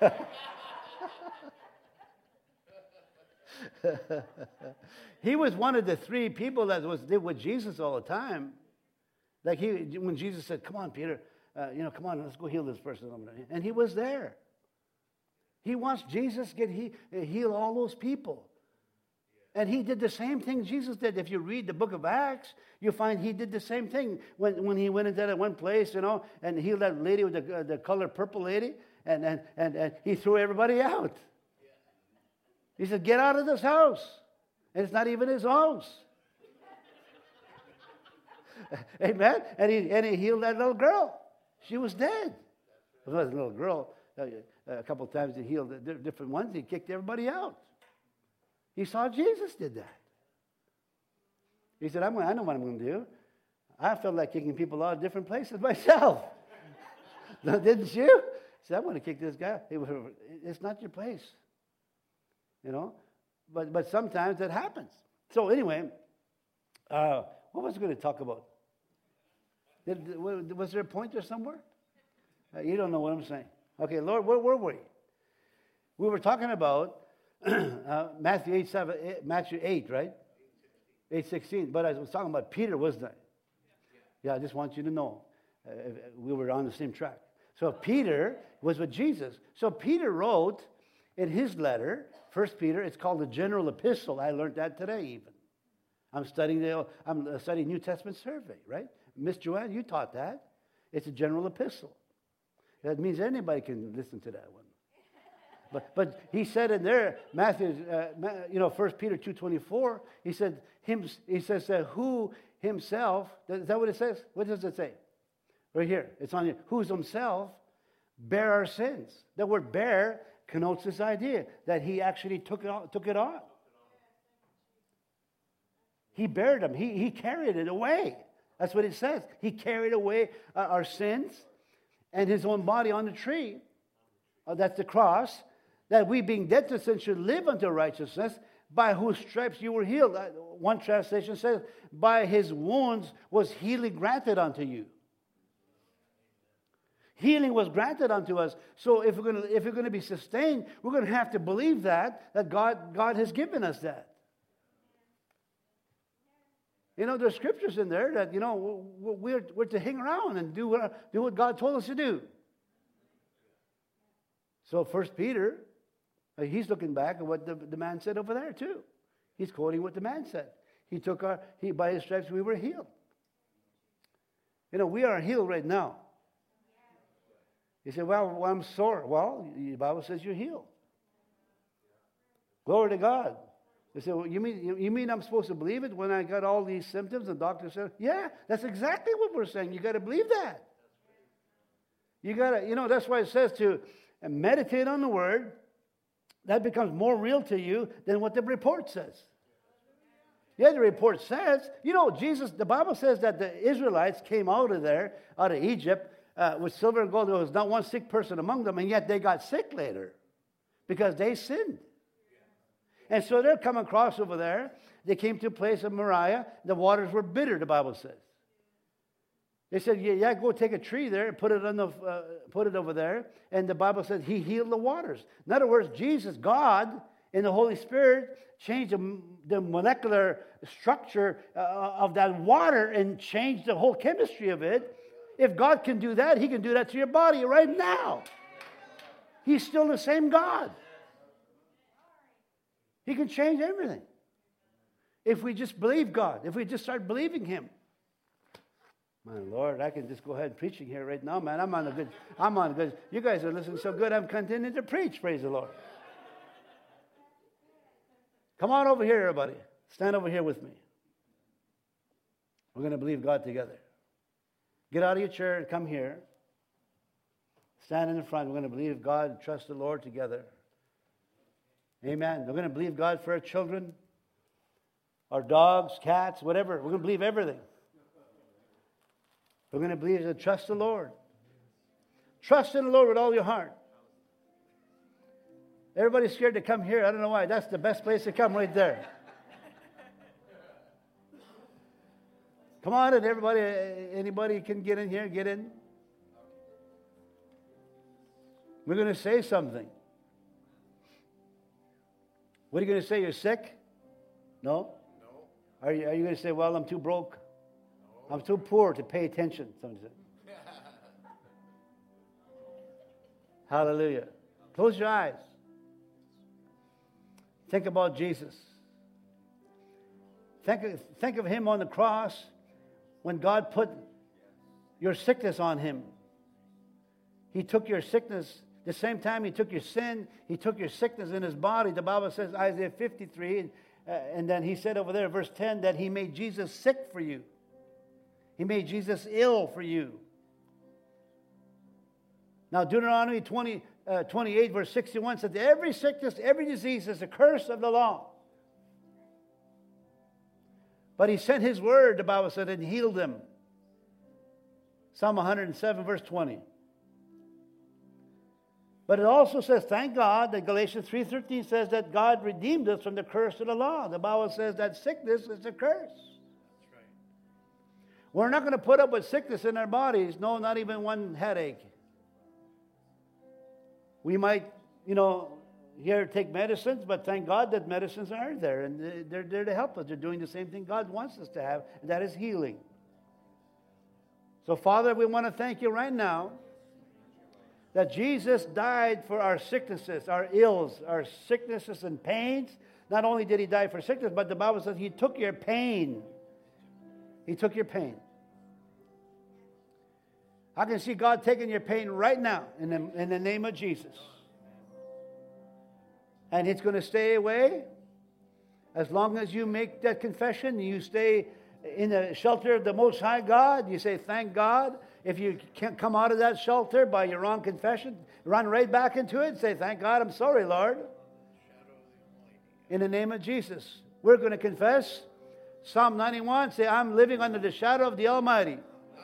Speaker 1: he was one of the three people that was there with Jesus all the time. Like he, when Jesus said, come on, Peter, uh, you know, come on, let's go heal this person. And he was there. He wants Jesus to get he, heal all those people. And he did the same thing Jesus did. If you read the book of Acts, you find he did the same thing when, when he went into that one place, you know, and healed that lady with the, uh, the color purple lady, and, and, and, and he threw everybody out. He said, get out of this house. And it's not even his house. Amen? And he, and he healed that little girl. She was dead. It wasn't a little girl. Uh, A couple of times he healed different ones. He kicked everybody out. He saw Jesus did that. He said, I'm, I know what I'm going to do. I felt like kicking people out of different places myself. Didn't you? He said, I'm going to kick this guy. It's not your place. You know? But but sometimes that happens. So anyway, uh, what was I going to talk about? Did, was there a pointer somewhere? Uh, you don't know what I'm saying. Okay, Lord, where were we? We were talking about uh, Matthew eight, seven, eight, Matthew eight, right? eight sixteen. But I was talking about Peter, wasn't I? Yeah, I just want you to know. Uh, we were on the same track. So Peter was with Jesus. So Peter wrote in his letter, First Peter, it's called the general epistle. I learned that today even. I'm studying the I'm studying New Testament survey, right? Miss Joanne, you taught that. It's a general epistle. That means anybody can listen to that one. But but he said in there, Matthew, uh, you know, First Peter two twenty-four, he said him. He says that who himself. Is that what it says? What does it say? Right here, it's on here. Who's himself bear our sins. The word bear connotes this idea that he actually took it on, took it on. He bared them. He he carried it away. That's what it says. He carried away uh, our sins and his own body on the tree. Uh, that's the cross. That we being dead to sin should live unto righteousness, by whose stripes you were healed. Uh, one translation says, by his wounds was healing granted unto you. Healing was granted unto us. So if we're going to if we're going to be sustained, we're going to have to believe that that God God has given us that. You know, there's scriptures in there that, you know, we're, we're to hang around and do what, do what God told us to do. So First Peter, he's looking back at what the, the man said over there too. He's quoting what the man said. He took our, he by his stripes we were healed. You know, we are healed right now. He said, well, well, I'm sore. Well, the Bible says you're healed. Glory to God. They said, well, you mean you mean I'm supposed to believe it when I got all these symptoms? The doctor said, yeah, that's exactly what we're saying. You got to believe that. You got to, you know, that's why it says to meditate on the word. That becomes more real to you than what the report says. Yeah, the report says, you know, Jesus, the Bible says that the Israelites came out of there, out of Egypt, uh, with silver and gold. There was not one sick person among them, and yet they got sick later because they sinned. And so they're coming across over there. They came to a place of Moriah. The waters were bitter, the Bible says. They said, yeah, yeah go take a tree there and put it, on the, uh, put it over there. And the Bible says he healed the waters. In other words, Jesus, God, in the Holy Spirit, changed the, the molecular structure uh, of that water and changed the whole chemistry of it. If God can do that, he can do that to your body right now. He's still the same God. He can change everything. If we just believe God, if we just start believing him. My Lord, I can just go ahead and preaching here right now, man. I'm on a good, I'm on a good, you guys are listening so good, I'm continuing to preach, praise the Lord. Come on over here, everybody. Stand over here with me. We're going to believe God together. Get out of your chair and come here. Stand in the front. We're going to believe God and trust the Lord together. Amen. We're going to believe God for our children, our dogs, cats, whatever. We're going to believe everything. We're going to believe and trust the Lord. Trust in the Lord with all your heart. Everybody's scared to come here. I don't know why. That's the best place to come right there. Come on in, everybody. Anybody can get in here, get in. We're going to say something. What are you going to say? You're sick? No?
Speaker 2: No.
Speaker 1: Are you, are you going to say, well, I'm too broke? No. I'm too poor to pay attention. Somebody said. Hallelujah. Close your eyes. Think about Jesus. Think of, think of him on the cross when God put your sickness on him. He took your sickness. The same time he took your sin, he took your sickness in his body. The Bible says, Isaiah fifty-three, and, uh, and then he said over there, verse ten, that he made Jesus sick for you. He made Jesus ill for you. Now, Deuteronomy twenty, uh, twenty-eight, verse sixty-one says, every sickness, every disease is a curse of the law. But he sent his word, the Bible said, and healed them. Psalm one hundred seven, verse twenty. But it also says, thank God, that Galatians three thirteen says that God redeemed us from the curse of the law. The Bible says that sickness is a curse.
Speaker 2: That's right.
Speaker 1: We're not going to put up with sickness in our bodies. No, not even one headache. We might, you know, here take medicines, but thank God that medicines are there, and they're there to help us. They're doing the same thing God wants us to have, and that is healing. So, Father, we want to thank you right now that Jesus died for our sicknesses, our ills, our sicknesses and pains. Not only did he die for sickness, but the Bible says he took your pain. He took your pain. I can see God taking your pain right now in the, in the name of Jesus. And it's going to stay away as long as you make that confession. You stay in the shelter of the Most High God. You say, thank God. If you can't come out of that shelter by your wrong confession, run right back into it and say, thank God, I'm sorry, Lord. In the name of Jesus. We're going to confess Psalm ninety-one. Say, I'm living under the shadow of the Almighty.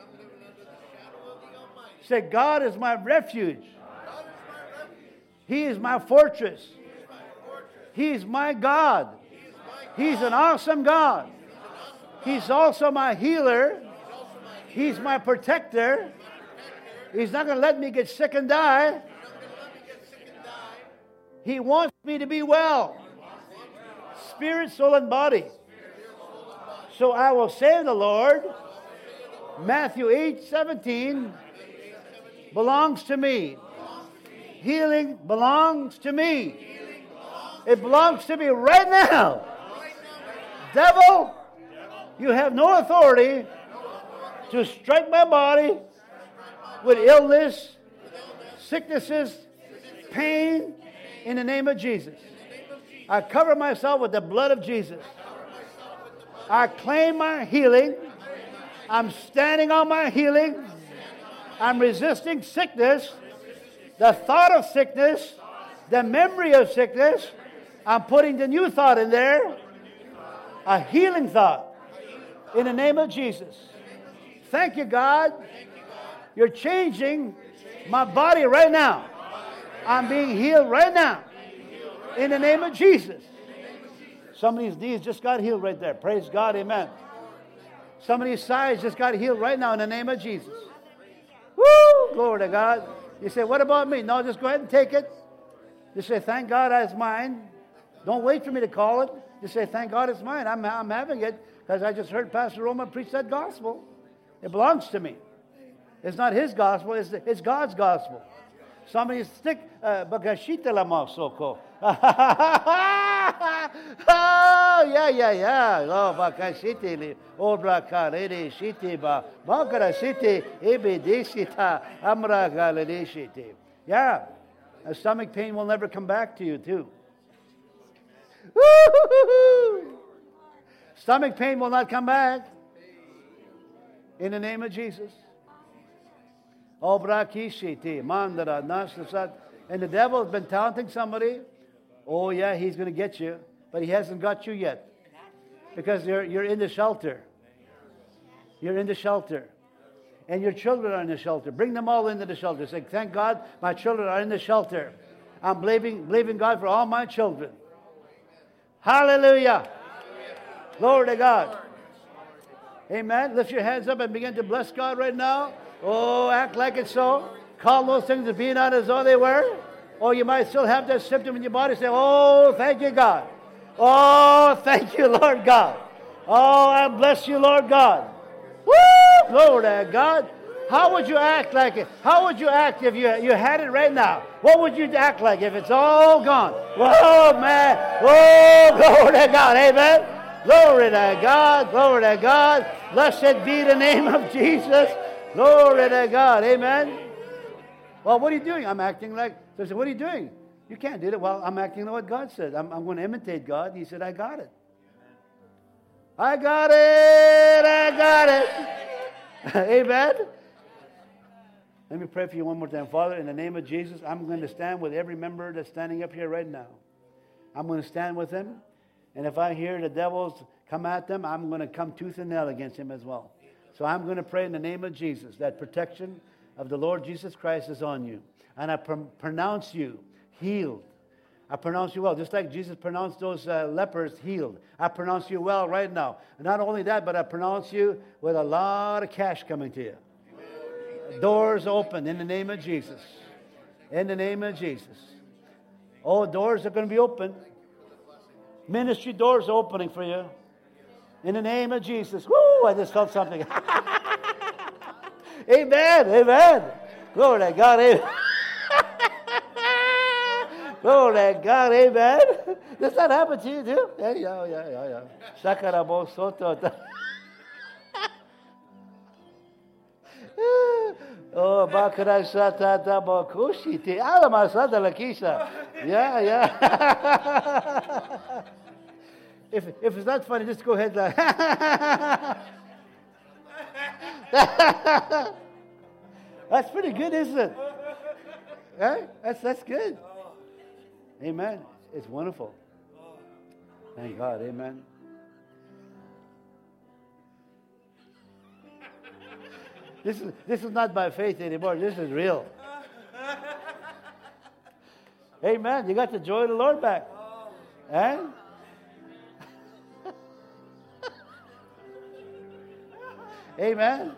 Speaker 1: Say, God is my refuge. He is my fortress. He is my God. He's an awesome God. He's also my healer. He's my protector. He's not going to let me get sick and die. He wants me to be well. Spirit, soul, and body. So I will say to the Lord, Matthew eight seventeen belongs to me. Healing belongs to me. It belongs to me right now. Devil, you have no authority to strike my body with illness, sicknesses, pain, in the name of Jesus. I cover myself with the blood of Jesus. I claim my healing. I'm standing on my healing. I'm resisting sickness, the thought of sickness, the memory of sickness. I'm putting the new thought in there, a healing thought, in the name of Jesus. Thank you, God. You're changing my body right now. I'm being healed right now, in the name of Jesus. Somebody's knees just got healed right there. Praise God, amen. Somebody's sides just got healed right now in the name of Jesus. Woo! Glory to God. You say, what about me? No, just go ahead and take it. Just say, thank God it's mine. Don't wait for me to call it. Just say, thank God it's mine. I'm, I'm having it because I just heard Pastor Roman preach that gospel. It belongs to me. It's not his gospel. It's, it's God's gospel. Somebody stick bagashita la masoko. Oh, yeah, yeah, yeah. Oh, bakashiti. Oh, brakalede shiti ba. Bakara shiti. Ebedeshita. Amra galedeshiti. Yeah. A stomach pain will never come back to you, too. Stomach pain will not come back. In the name of Jesus. Oh, brakishiti. Mandara nasasat. And the devil has been taunting somebody. Oh, yeah, he's going to get you. But he hasn't got you yet. Because you're, you're in the shelter. You're in the shelter. And your children are in the shelter. Bring them all into the shelter. Say, thank God my children are in the shelter. I'm believing, believing God for all my children. Hallelujah. Glory to God. Amen. Lift your hands up and begin to bless God right now. Oh, act like it's so. Call those things to be not as though they were. Or you might still have that symptom in your body. Say, oh, thank you, God. Oh, thank you, Lord God. Oh, I bless you, Lord God. Woo! Glory to God. How would you act like it? How would you act if you, you had it right now? What would you act like if it's all gone? Whoa, man. Whoa, glory to God. Amen. Glory to God. Glory to God. Blessed be the name of Jesus. Glory to God. Amen. Well, what are you doing? I'm acting like... So I said, what are you doing? You can't do that. Well, I'm acting like what God said. I'm, I'm going to imitate God. He said, I got it. I got it. I got it. Amen. Let me pray for you one more time. Father, in the name of Jesus, I'm going to stand with every member that's standing up here right now. I'm going to stand with them. And if I hear the devils come at them, I'm going to come tooth and nail against him as well. So I'm going to pray in the name of Jesus that protection of the Lord Jesus Christ is on you. And I pr- pronounce you healed. I pronounce you well. Just like Jesus pronounced those uh, lepers healed. I pronounce you well right now. And not only that, but I pronounce you with a lot of cash coming to you. Amen. Doors open in the name of Jesus. In the name of Jesus. Oh, doors are going to be open. Ministry doors are opening for you. In the name of Jesus. Woo! I just felt something. Amen. Amen. Glory to God. Amen. Glory to God. Amen. Does that happen to you too? Yeah, yeah, yeah, yeah. yeah. Shakarabo soto. Oh, bakara shata tabakushi te alama sata lakisha. Yeah, yeah. If if it's not funny, just go ahead. Like that's pretty good, isn't it? Right? That's that's good. Amen. It's wonderful. Thank God. Amen. This is this is not by faith anymore. This is real. Amen. You got the joy of the Lord back. Eh? Amen.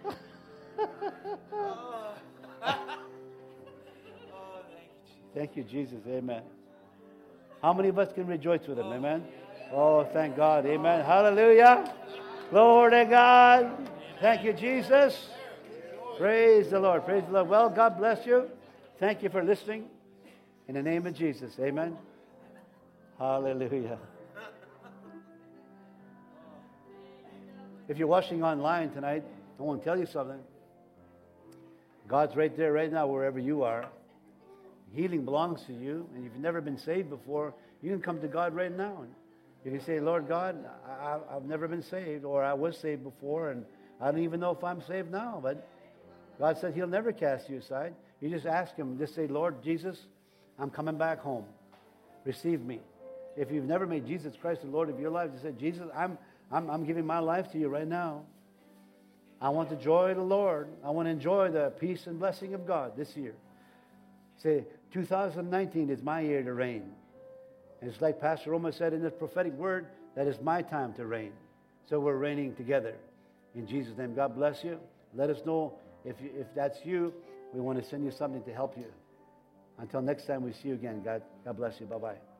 Speaker 1: Thank you, Jesus. Amen. How many of us can rejoice with him? Amen. Oh, thank God. Amen. Hallelujah. Glory to God. Thank you, Jesus. Praise the Lord. Praise the Lord. Well, God bless you. Thank you for listening. In the name of Jesus. Amen. Hallelujah. If you're watching online tonight, I want to tell you something. God's right there right now wherever you are. Healing belongs to you. And if you've never been saved before, you can come to God right now. And if you say, Lord God, I, I've never been saved, or I was saved before, and I don't even know if I'm saved now. But God said he'll never cast you aside. You just ask him, just say, Lord Jesus, I'm coming back home. Receive me. If you've never made Jesus Christ the Lord of your life, just say, Jesus, I'm I'm, I'm giving my life to you right now. I want the joy of the Lord. I want to enjoy the peace and blessing of God this year. Say, two thousand nineteen is my year to reign. And it's like Pastor Roma said in this prophetic word, that is my time to reign. So we're reigning together. In Jesus' name, God bless you. Let us know if, you, if that's you. We want to send you something to help you. Until next time we see you again, God, God bless you. Bye-bye.